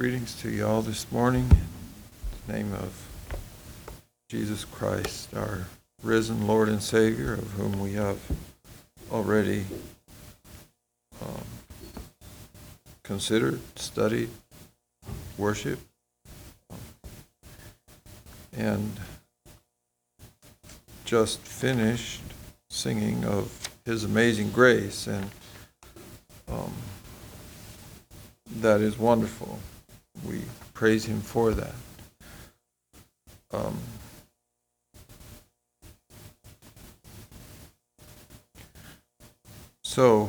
Greetings to you all this morning. In the name of Jesus Christ, our risen Lord and Savior, of whom we have already considered, studied, worshiped, and just finished singing of His amazing grace, and that is wonderful. We praise Him for that. So,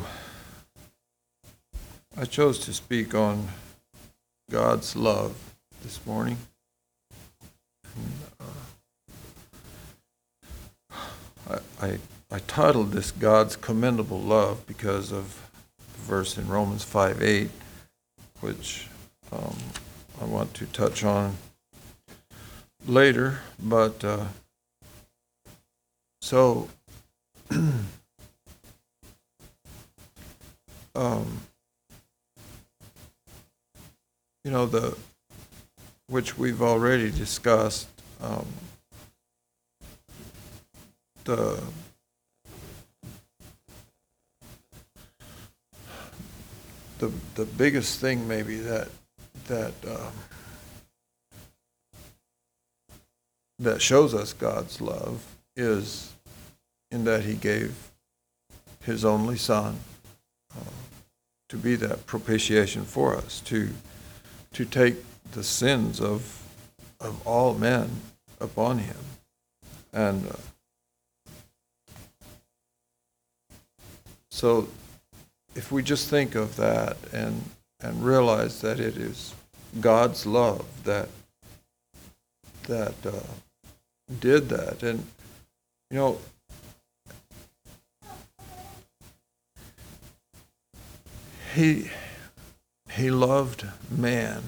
I chose to speak on God's love this morning. I titled this God's Commendable Love because of the verse in Romans 5:8, which I want to touch on later, but which we've already discussed, the biggest thing maybe that shows us God's love is in that He gave His only Son to be that propitiation for us, to take the sins of all men upon Him. And so if we just think of that and realize that it is God's love that did that, and He loved man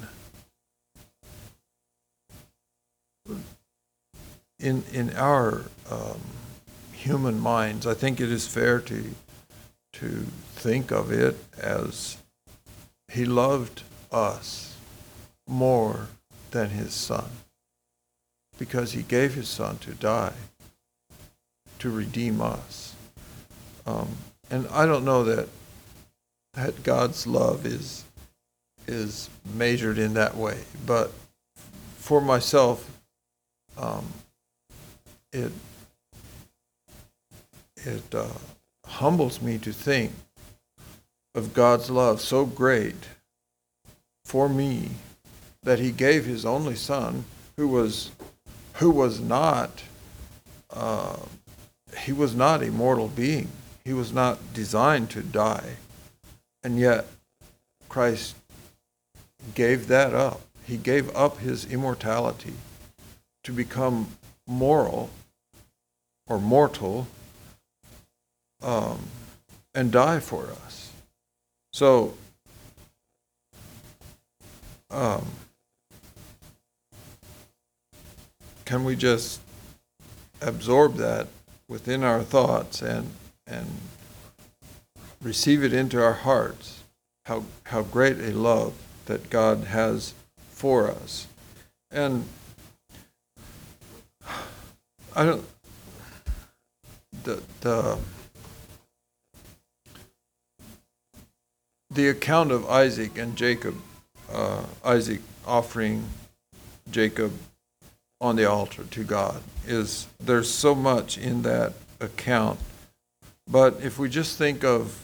in our human minds. I think it is fair to think of it as He loved us more than His Son, because He gave His Son to die to redeem us. And I don't know that God's love is measured in that way, but for myself, it humbles me to think of God's love so great for me that He gave His only Son, who was not a mortal being. He was not designed to die, and yet Christ gave that up. He gave up His immortality to become mortal, and die for us. So, can we just absorb that within our thoughts and receive it into our hearts? How great a love that God has for us. And the account of Isaac and Jacob, Isaac offering Jacob on the altar to God, there's so much in that account. But if we just think of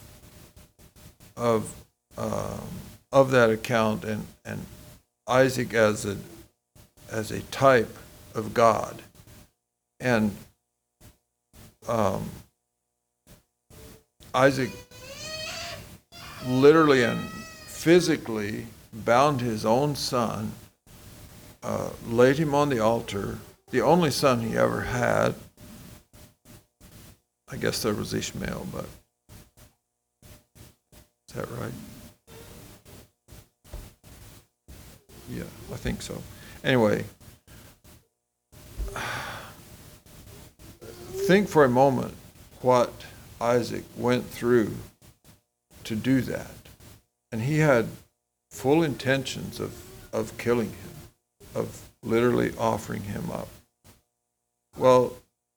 that account and Isaac as a type of God, and Isaac literally and physically bound his own son, laid him on the altar, the only son he ever had. I guess there was Ishmael, but is that right? Yeah, I think so. Anyway, think for a moment what Isaac went through to do that. And he had full intentions of killing him, of literally offering him up. Well,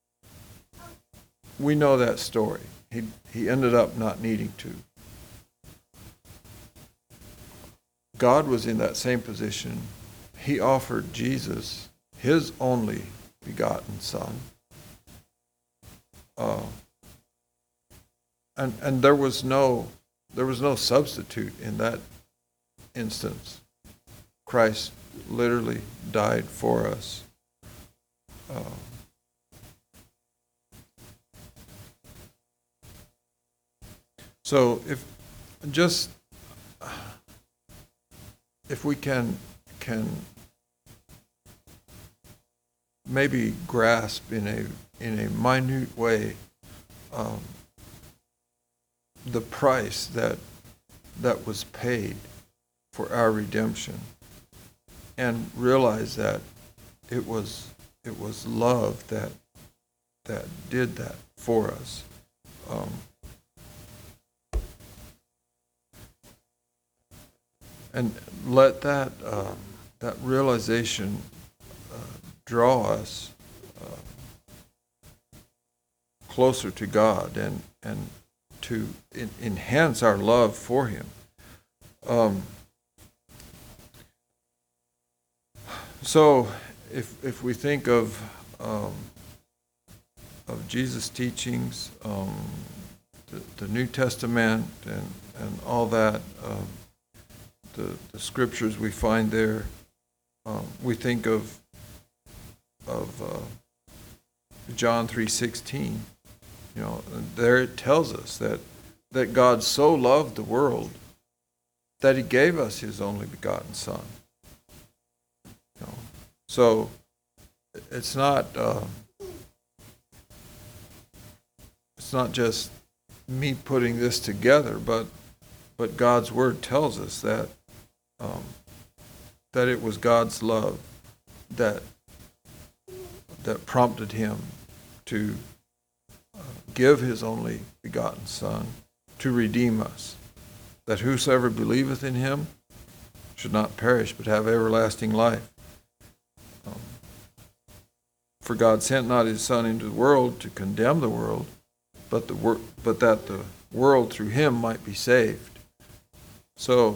we know that story. He ended up not needing to. God was in that same position. He offered Jesus, his only begotten Son. And there was no substitute in that instance. Christ literally died for us. So if we can maybe grasp in a minute way the price that was paid for our redemption, and realize that it was love that did that for us. And let that realization draw us closer to God and to enhance our love for Him. So, if we think of Jesus' teachings, the New Testament, and all that. The scriptures we find there, we think of John 3:16. There it tells us that God so loved the world that He gave us His only begotten Son. So it's not just me putting this together, but God's Word tells us that it was God's love that prompted Him to give His only begotten Son to redeem us, that whosoever believeth in Him should not perish but have everlasting life. For God sent not His Son into the world to condemn the world, but that the world through Him might be saved. So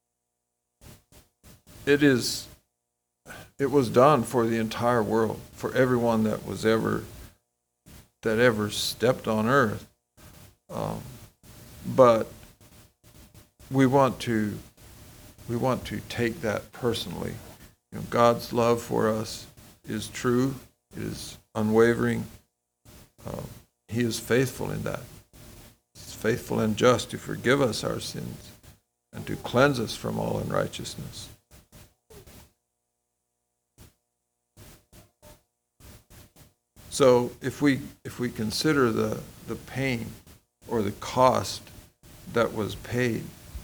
it was done for the entire world, for everyone that ever stepped on earth. But we want to take that personally. God's love for us is true, is unwavering. He is faithful in that. He's faithful and just to forgive us our sins and to cleanse us from all unrighteousness. So if we consider the pain or the cost that was paid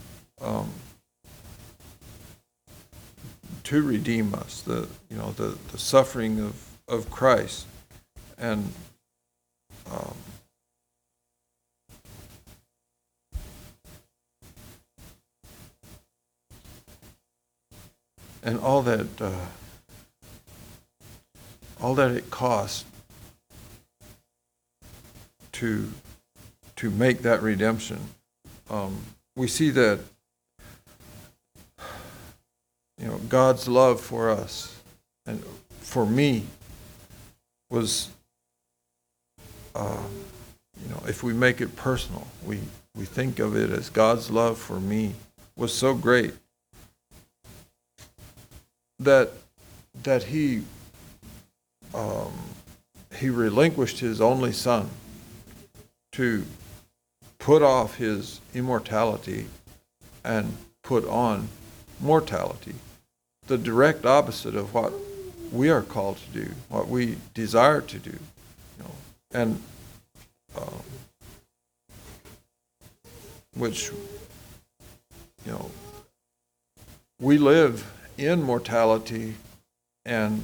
to redeem us, the suffering of Christ, and all that it cost to make that redemption, we see that God's love for us and for me was, if we make it personal, we think of it as God's love for me was so great that He relinquished His only Son to put off His immortality and put on mortality, the direct opposite of what we are called to do, what we desire to do. And which we live in mortality and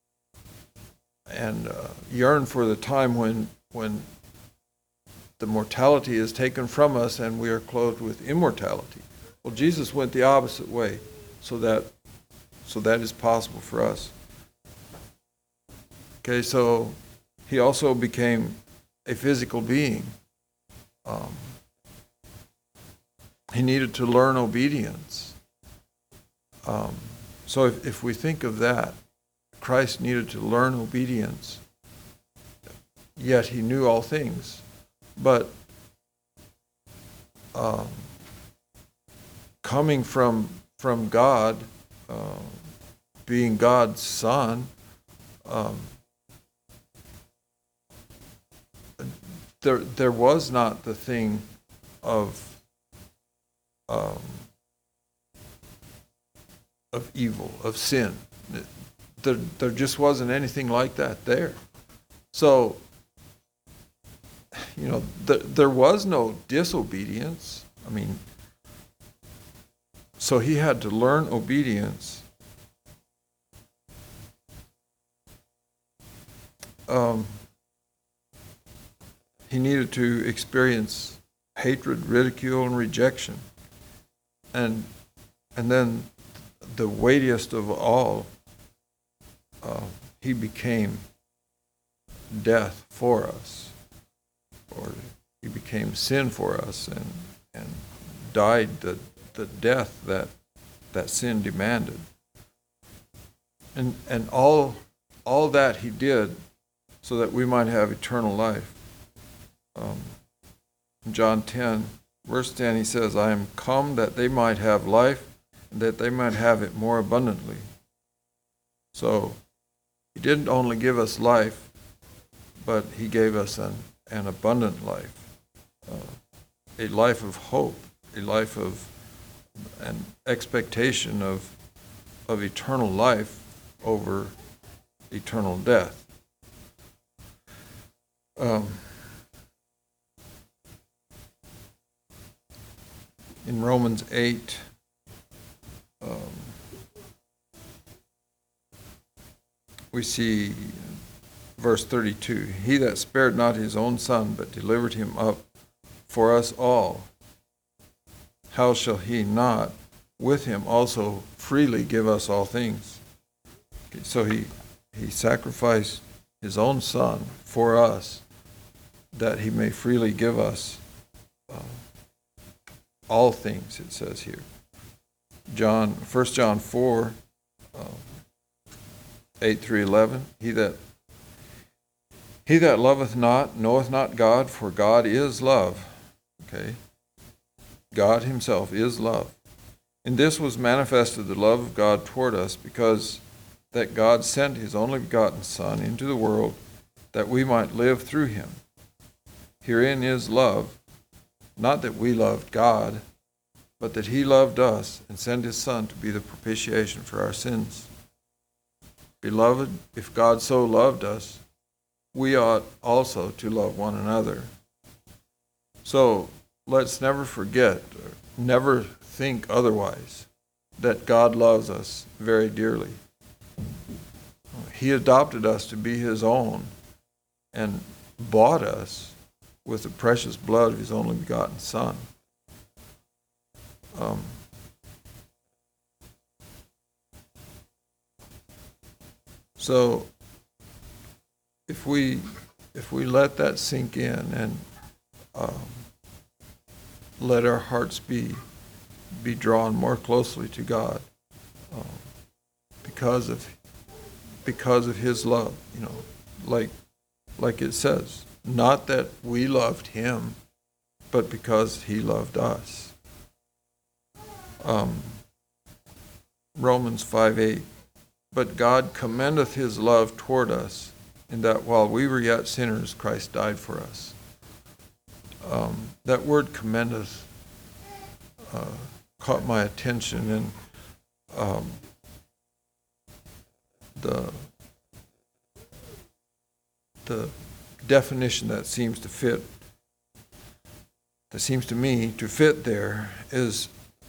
yearn for the time when the mortality is taken from us and we are clothed with immortality. Well, Jesus went the opposite way, so that So that is possible for us. Okay, so he also became a physical being. He needed to learn obedience. So if we think of that, Christ needed to learn obedience, yet he knew all things. But coming from God, being God's son, there was not the thing of evil, of sin. There just wasn't anything like that there. So, there was no disobedience. I mean, so he had to learn obedience. He needed to experience hatred, ridicule, and rejection. And then the weightiest of all, he became death for us, or he became sin for us, and died the death that sin demanded. And all that he did so that we might have eternal life. In John 10, verse 10, he says, I am come that they might have life, and that they might have it more abundantly. So he didn't only give us life, but he gave us an abundant life, a life of hope, a life of an expectation of eternal life over eternal death. In Romans 8, we see verse 32, he that spared not his own son, but delivered him up for us all, how shall he not with him also freely give us all things? Okay, so he sacrificed his own son for us, that he may freely give us all things, it says here. 1 John 4, 8 through 11, he that loveth not knoweth not God, for God is love. Okay? God himself is love. In this was manifested the love of God toward us, because that God sent his only begotten Son into the world, that we might live through him. Herein is love, not that we loved God, but that he loved us and sent his Son to be the propitiation for our sins. Beloved, if God so loved us, we ought also to love one another. So let's never forget, or never think otherwise, that God loves us very dearly. He adopted us to be his own and bought us with the precious blood of his only begotten Son. So if we let that sink in and let our hearts be drawn more closely to God because of his love, like it says, not that we loved him, but because he loved us. Romans 5:8, but God commendeth his love toward us, in that while we were yet sinners, Christ died for us. That word commendeth caught my attention, and the definition that seems to me to fit there is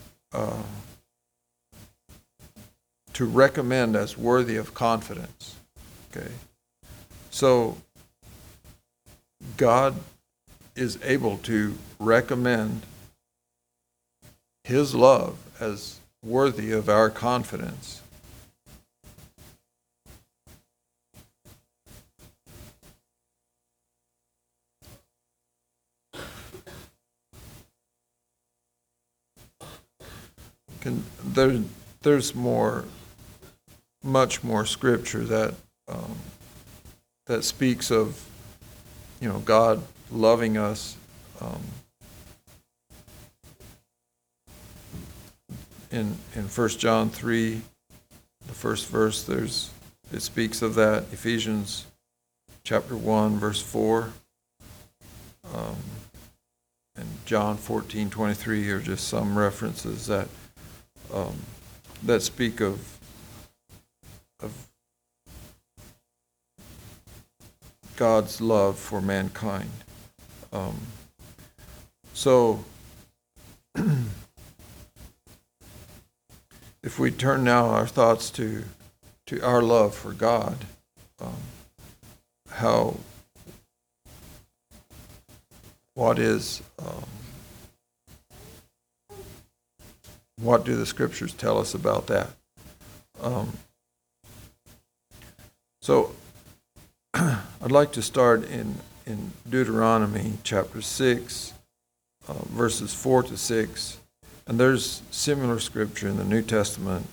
to recommend as worthy of confidence. Okay, so God is able to recommend his love as worthy of our confidence, there's much more scripture that speaks of, God loving us. In 1 John 3, the first verse, it speaks of that. Ephesians chapter 1, verse 4, and John 14:23 are just some references that speak of God's love for mankind. So if we turn now our thoughts to our love for God, what do the scriptures tell us about that? So I'd like to start in Deuteronomy chapter 6, verses 4 to 6. And there's similar scripture in the New Testament.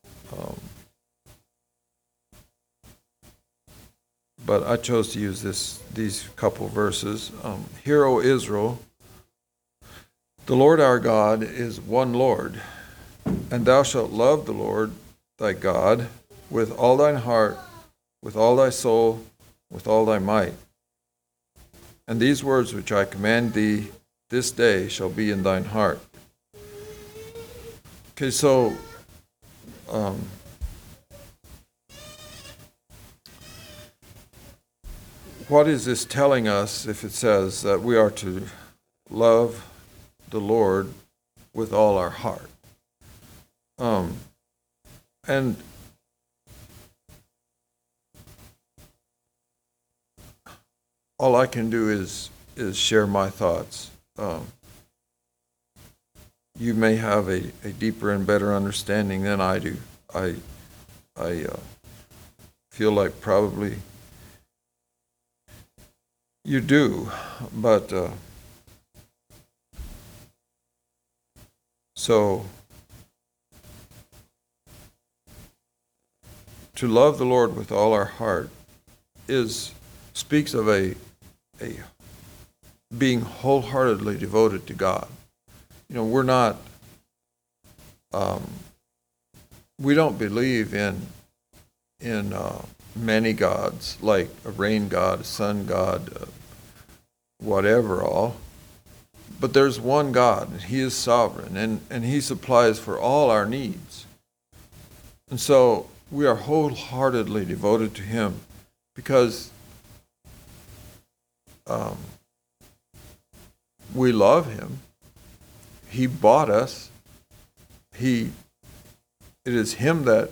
But I chose to use these couple verses. Hear, O Israel, the Lord our God is one Lord, and thou shalt love the Lord thy God with all thine heart, with all thy soul, with all thy might. And these words which I command thee this day shall be in thine heart. Okay, so what is this telling us if it says that we are to love the Lord with all our heart? And all I can do is share my thoughts. You may have a deeper and better understanding than I do. I feel like probably you do, but so to love the Lord with all our heart speaks of a being wholeheartedly devoted to God. We're not, we don't believe in many gods, like a rain god, a sun god, whatever all. But there's one God, and He is sovereign, and He supplies for all our needs. And so we are wholeheartedly devoted to Him because we love Him. He bought us. It is Him that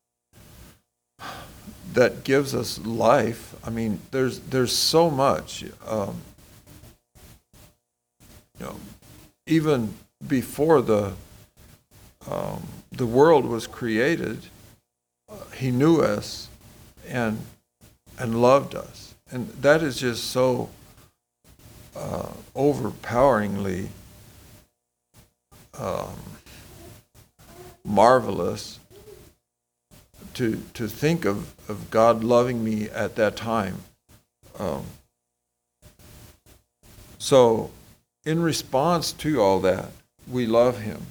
gives us life. I mean, there's so much. Even before the world was created, He knew us and loved us, and that is just so overpoweringly marvelous to think of God loving me at that time. So in response to all that, we love Him.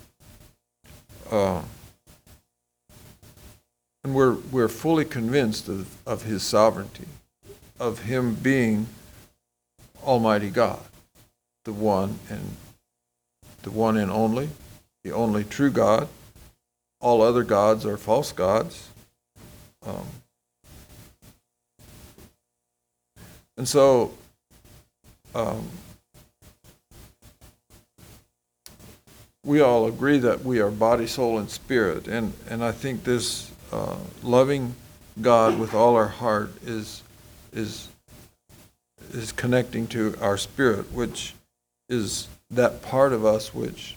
And we're fully convinced of His sovereignty, of Him being Almighty God, the one and only, the only true God. All other gods are false gods. And so we all agree that we are body, soul, and spirit. And I think this loving God with all our heart is connecting to our spirit, which is that part of us which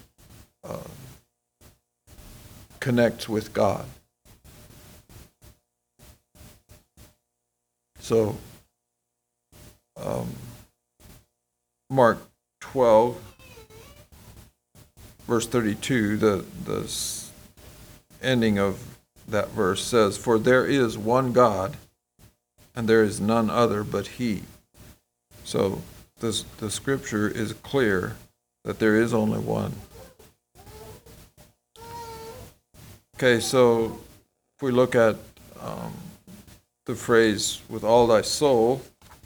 connects with God. So Mark 12, verse 32, the ending of that verse says, "For there is one God, and there is none other but He." So the scripture is clear that there is only one. Okay, so if we look at the phrase "with all thy soul,"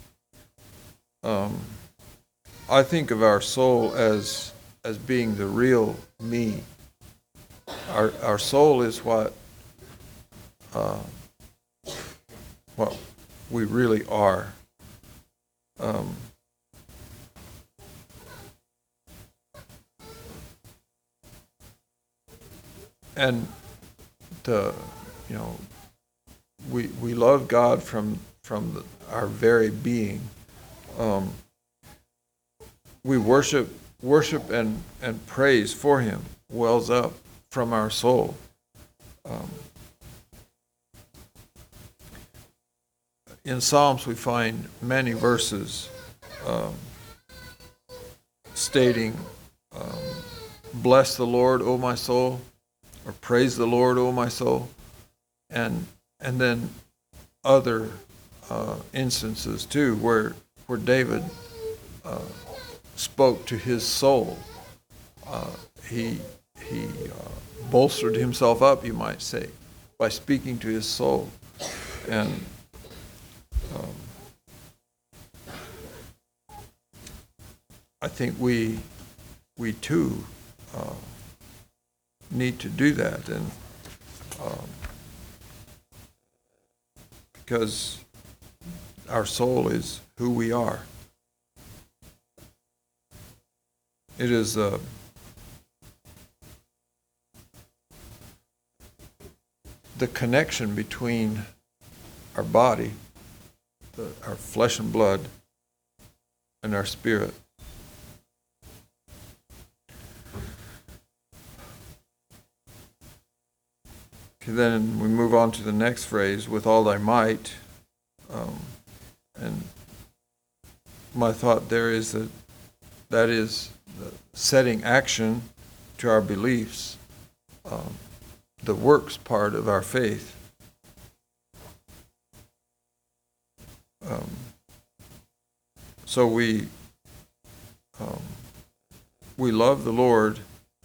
I think of our soul as being the real me. Our soul is what we really are. And we love God from our very being. We worship and praise for Him wells up from our soul. In Psalms we find many verses stating, "Bless the Lord, O my soul," or "Praise the Lord, O my soul," and then other instances too, where David spoke to his soul. He bolstered himself up, you might say, by speaking to his soul. And I think we too need to do that, and because our soul is who we are. It is the connection between our body, our flesh and blood, and our spirit. Okay, then we move on to the next phrase, "with all thy might," and my thought there is that is setting action to our beliefs, the works part of our faith. So we love the Lord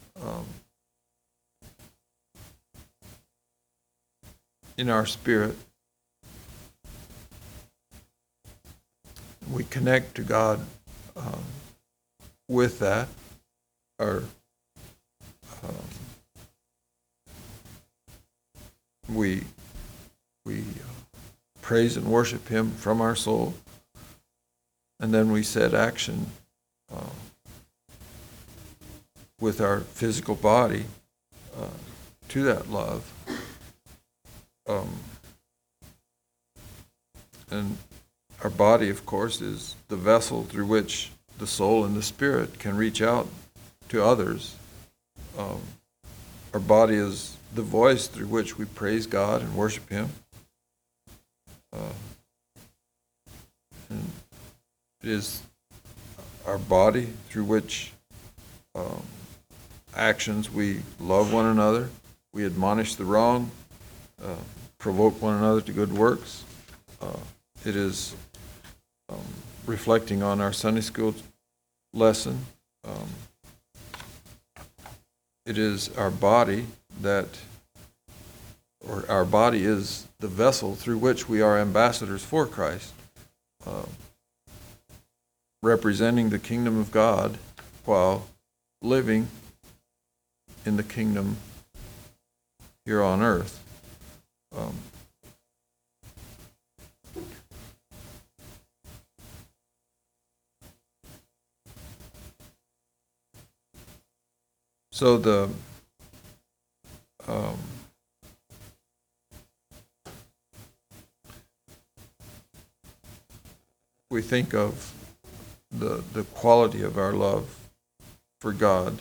in our spirit. We connect to God with that. We praise and worship Him from our soul, and then we set action with our physical body to that love. And our body, of course, is the vessel through which the soul and the spirit can reach out to others. Our body is the voice through which we praise God and worship Him. And it is our body through which actions we love one another, we admonish the wrong, provoke one another to good works. It is reflecting on our Sunday school lesson. It is our body our body is the vessel through which we are ambassadors for Christ, representing the kingdom of God while living in the kingdom here on earth. So we think of the quality of our love for God.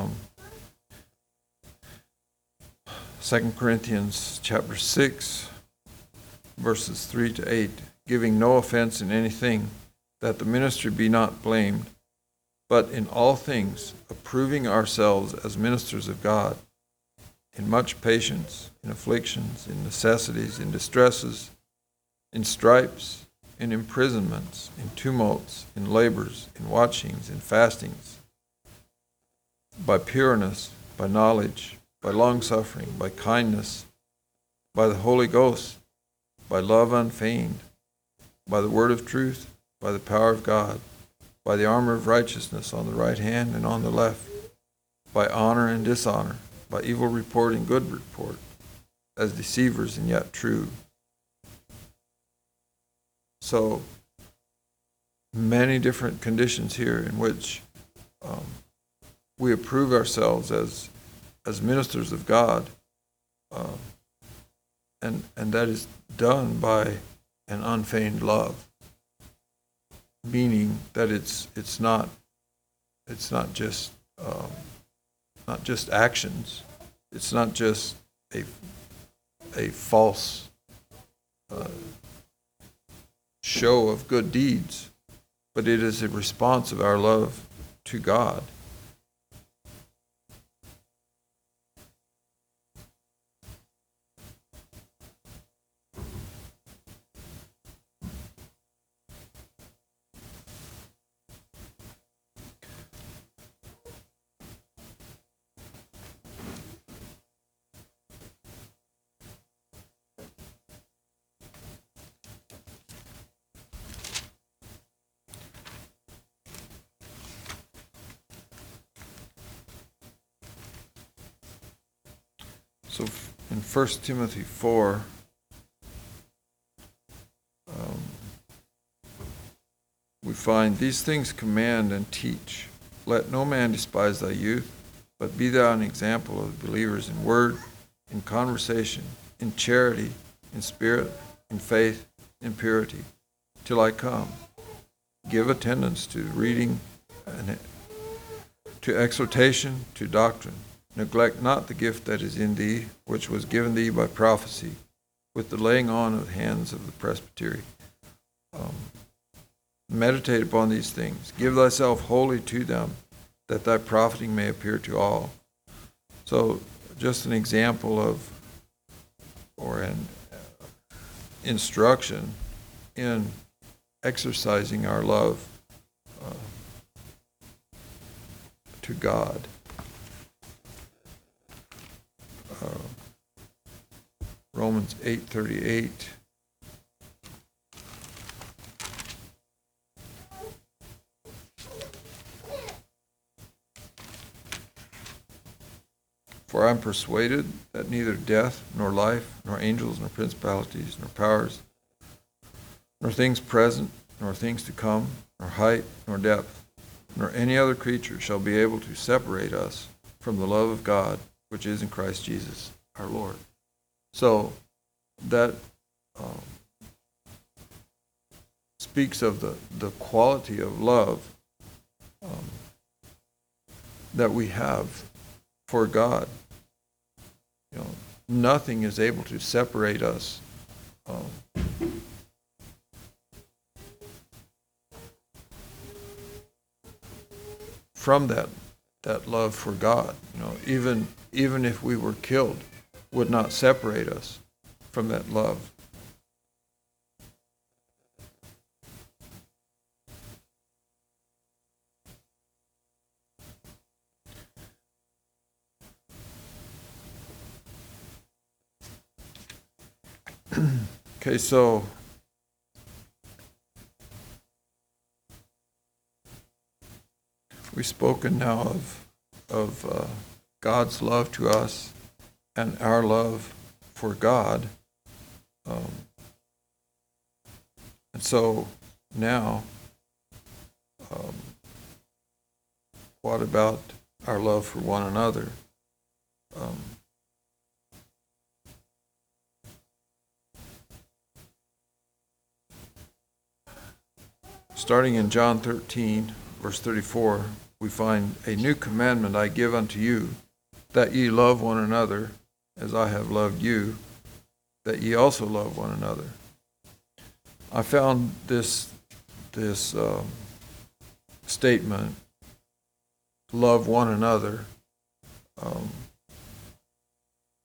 2 Corinthians chapter 6, verses 3 to 8, "Giving no offense in anything, that the ministry be not blamed, but in all things approving ourselves as ministers of God, in much patience, in afflictions, in necessities, in distresses, in stripes, in imprisonments, in tumults, in labors, in watchings, in fastings, by pureness, by knowledge, by longsuffering, by kindness, by the Holy Ghost, by love unfeigned, by the word of truth, by the power of God, by the armor of righteousness on the right hand and on the left, by honor and dishonor, by evil report and good report, as deceivers and yet true. So, many different conditions here in which we approve ourselves as ministers of God, and that is done by an unfeigned love, meaning that it's not just actions. It's not just a false show of good deeds, but it is a response of our love to God. So in 1 Timothy 4, we find, these things command and teach. Let no man despise thy youth, but be thou an example of believers in word, in conversation, in charity, in spirit, in faith, in purity, till I come. Give attendance to reading, and to exhortation, to doctrine. Neglect not the gift that is in thee, which was given thee by prophecy, with the laying on of the hands of the presbytery. Meditate upon these things. Give thyself wholly to them, that thy profiting may appear to all. So, just an example of, or an instruction in exercising our love to God. Romans 8:38. For I am persuaded that neither death, nor life, nor angels, nor principalities, nor powers, nor things present, nor things to come, nor height, nor depth, nor any other creature shall be able to separate us from the love of God, which is in Christ Jesus our Lord. So that speaks of the quality of love that we have for God. You know, nothing is able to separate us from that love for God. You know, even if we were killed, would not separate us from that love. Okay, so we've spoken now of God's love to us and our love for God. And so now, what about our love for one another? Starting in John 13, verse 34, we find, a new commandment I give unto you, that ye love one another as I have loved you, that ye also love one another. I found this statement, love one another,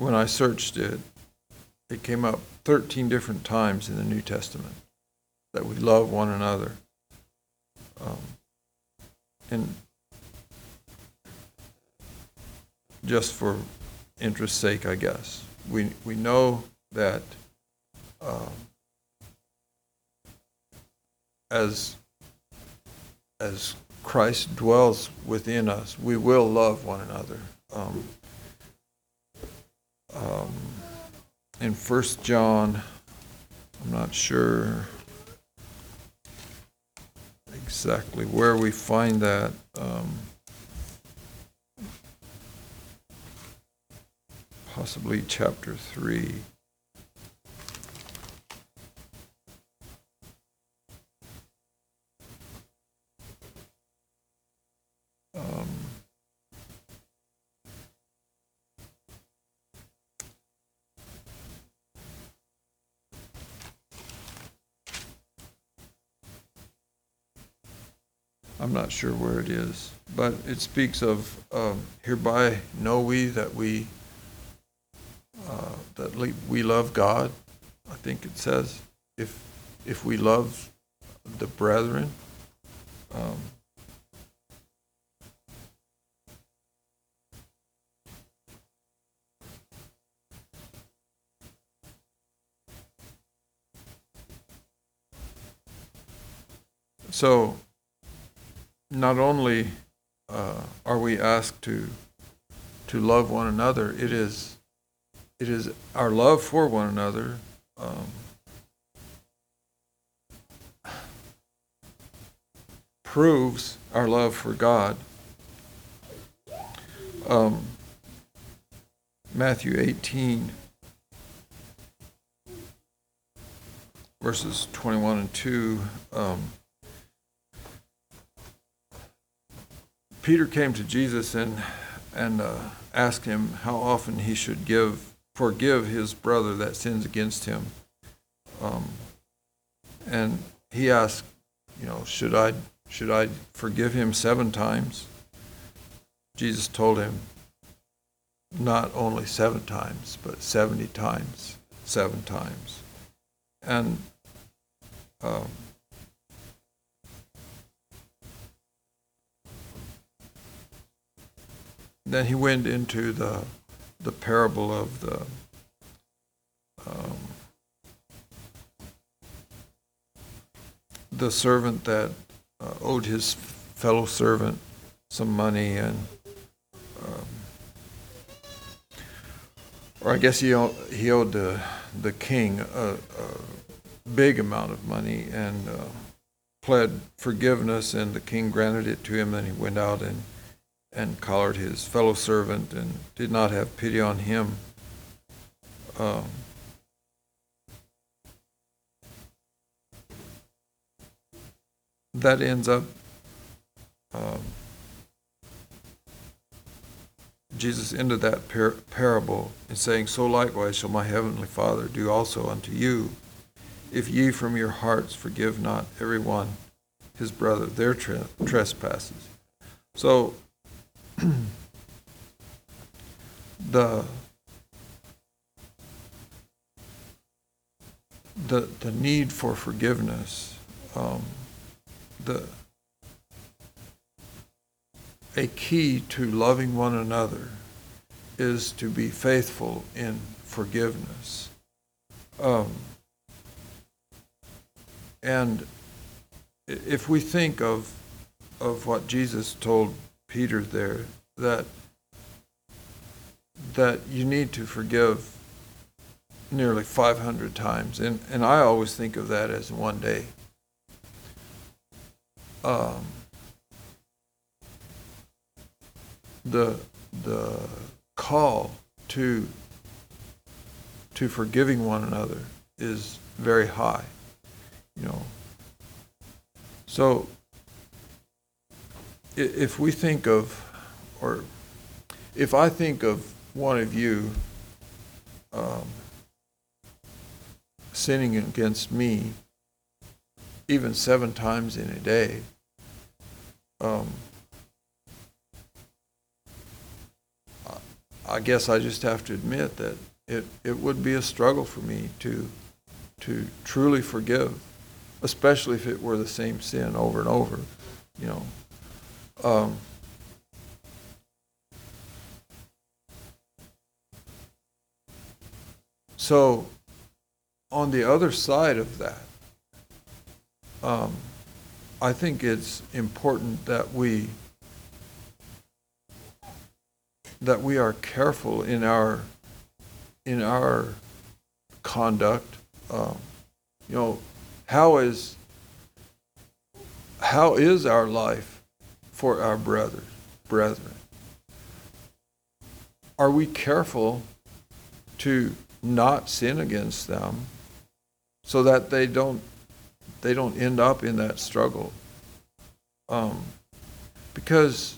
when I searched it, it came up 13 different times in the New Testament that we love one another. And just for interest's sake, I guess, we know that as Christ dwells within us, we will love one another. In 1 John, I'm not sure exactly where we find that. Possibly chapter 3. I'm not sure where it is, but it speaks of hereby know we that we love God. I think it says if we love the brethren. So not only are we asked to love one another, it is our love for one another proves our love for God. Matthew 18, verses 21 and 2. Peter came to Jesus and asked him how often he should forgive his brother that sins against him. And he asked, should I forgive him 7 times? Jesus told him, not only 7 times, but 70 times, 7 times. And then he went into the parable of the servant that owed his fellow servant some money, and or I guess he owed the king a big amount of money, and pled forgiveness, and the king granted it to him. Then he went out and collared his fellow servant and did not have pity on him. That ends up Jesus ended that parable in saying, so likewise shall my heavenly Father do also unto you, if ye from your hearts forgive not every one his brother their trespasses. So the need for forgiveness, a key to loving one another is to be faithful in forgiveness. And if we think of what Jesus told Peter there, that you need to forgive nearly 500 times, and I always think of that as one day. The call to forgiving one another is very high, So if we think of, or if I think of one of you sinning against me even 7 times in a day, I guess I just have to admit that it would be a struggle for me to truly forgive, especially if it were the same sin over and over, you know. So on the other side of that, I think it's important that we are careful in our conduct. You know, how is our life for our brethren? Are we careful to not sin against them so that they don't end up in that struggle? Because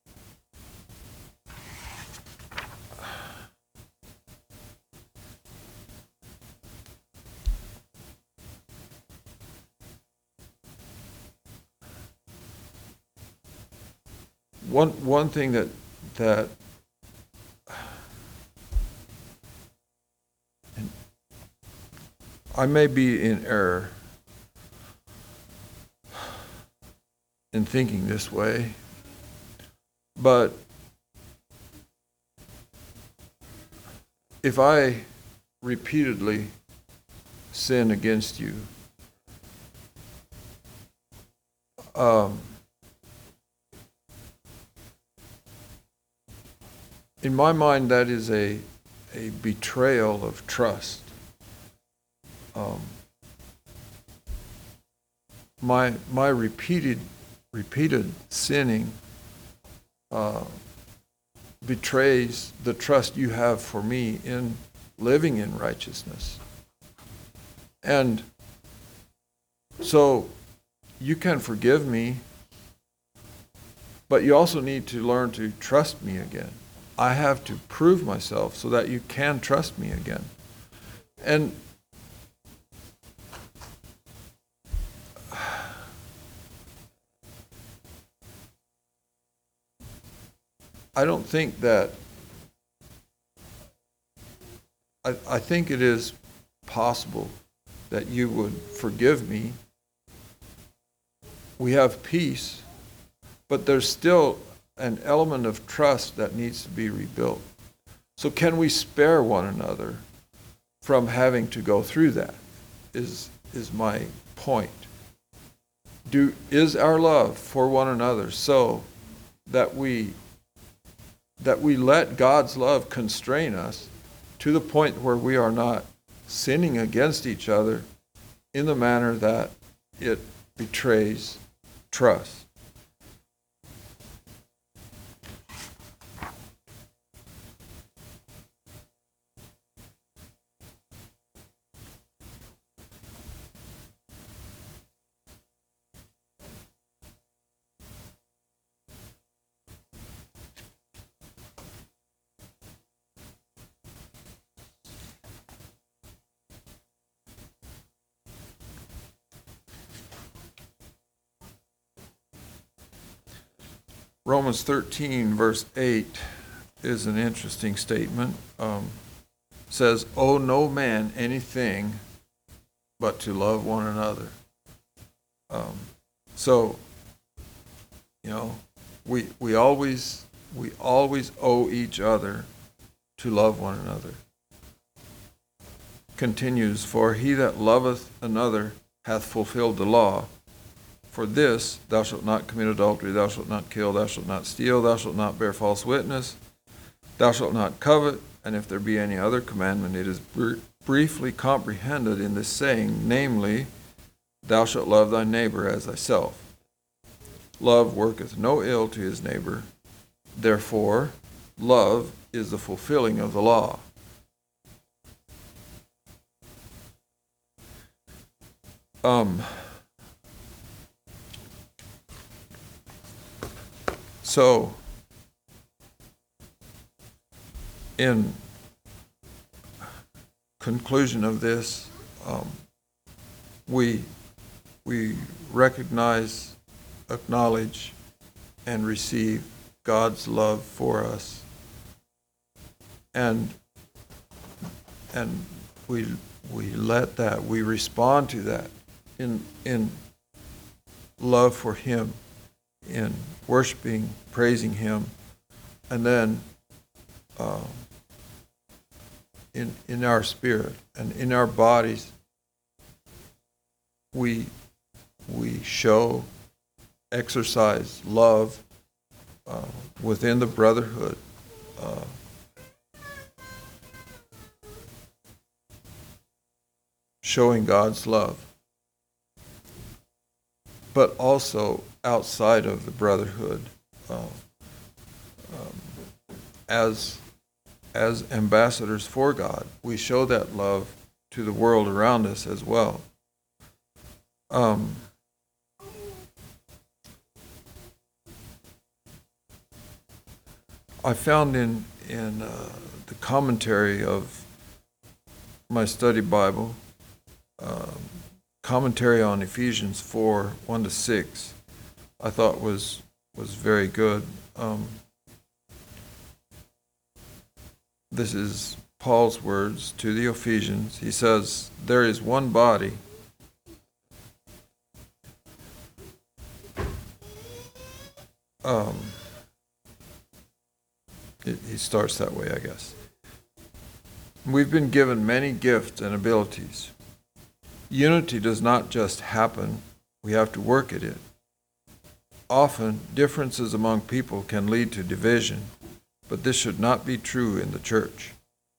one thing that I may be in error in thinking this way, but if I repeatedly sin against you, in my mind, that is a betrayal of trust. My repeated sinning betrays the trust you have for me in living in righteousness. And so you can forgive me, but you also need to learn to trust me again. I have to prove myself so that you can trust me again. And I don't think that, I think it is possible that you would forgive me. We have peace, but there's still an element of trust that needs to be rebuilt. So can we spare one another from having to go through that, is my point. Is our love for one another so that we let God's love constrain us to the point where we are not sinning against each other in the manner that it betrays trust? Romans 13, verse 8 is an interesting statement. Says, "Owe no man anything but to love one another." So, you know, we always owe each other to love one another. Continues, "For he that loveth another hath fulfilled the law. For this, thou shalt not commit adultery, thou shalt not kill, thou shalt not steal, thou shalt not bear false witness, thou shalt not covet, and if there be any other commandment, it is briefly comprehended in this saying, namely, thou shalt love thy neighbor as thyself. Love worketh no ill to his neighbor. Therefore, love is the fulfilling of the law." So, in conclusion of this, we recognize, acknowledge, and receive God's love for us. and we we respond to that in love for Him, in worshiping, praising Him, and then in our spirit and in our bodies, we exercise love within the brotherhood. Showing God's love, but also outside of the brotherhood, as ambassadors for God, we show that love to the world around us as well. I found in the commentary of my study Bible, commentary on Ephesians 4, 1-6, I thought was very good. This is Paul's words to the Ephesians. He says, there is one body, he starts that way, I guess. We've been given many gifts and abilities. Unity does not just happen, we have to work at it. Often, differences among people can lead to division, but this should not be true in the church.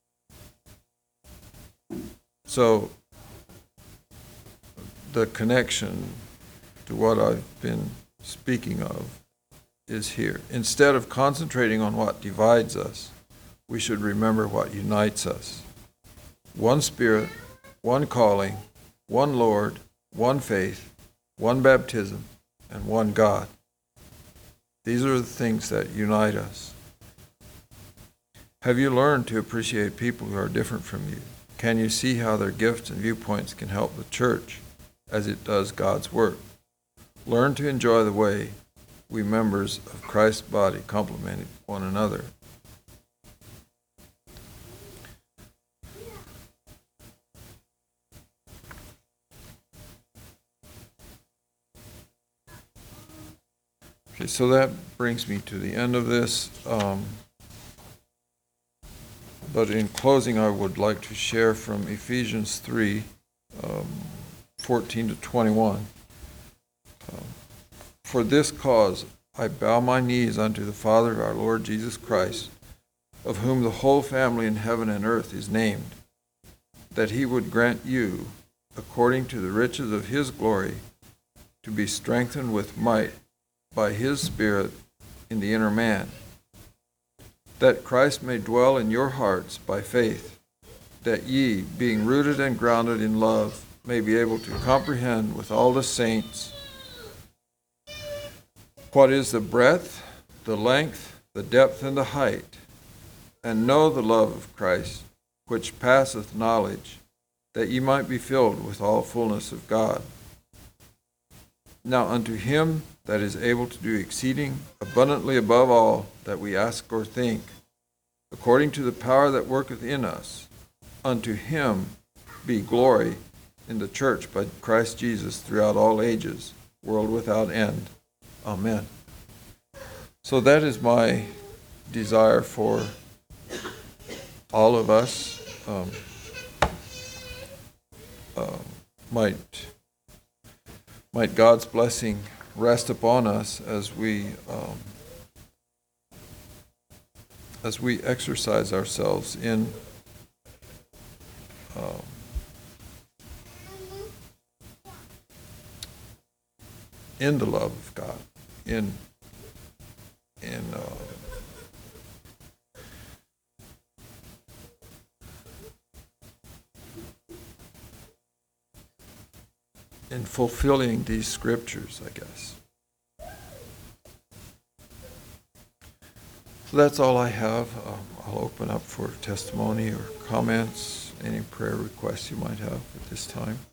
So, the connection to what I've been speaking of is here. Instead of concentrating on what divides us, we should remember what unites us. One Spirit, one calling, one Lord, one faith, one baptism, and one God. These are the things that unite us. Have you learned to appreciate people who are different from you? Can you see how their gifts and viewpoints can help the church as it does God's work? Learn to enjoy the way we members of Christ's body complement one another. Okay, so that brings me to the end of this. But in closing, I would like to share from Ephesians 3, 14-21. For this cause I bow my knees unto the Father of our Lord Jesus Christ, of whom the whole family in heaven and earth is named, that he would grant you, according to the riches of his glory, to be strengthened with might by his Spirit in the inner man, that Christ may dwell in your hearts by faith, that ye, being rooted and grounded in love, may be able to comprehend with all the saints what is the breadth, the length, the depth, and the height, and know the love of Christ, which passeth knowledge, that ye might be filled with all fullness of God. Now unto him that is able to do exceeding abundantly above all that we ask or think, according to the power that worketh in us, unto him be glory in the church by Christ Jesus throughout all ages, world without end. Amen. So that is my desire for all of us. Might God's blessing rest upon us as we exercise ourselves in the love of God, in fulfilling these scriptures, I guess. So that's all I have. I'll open up for testimony or comments, any prayer requests you might have at this time.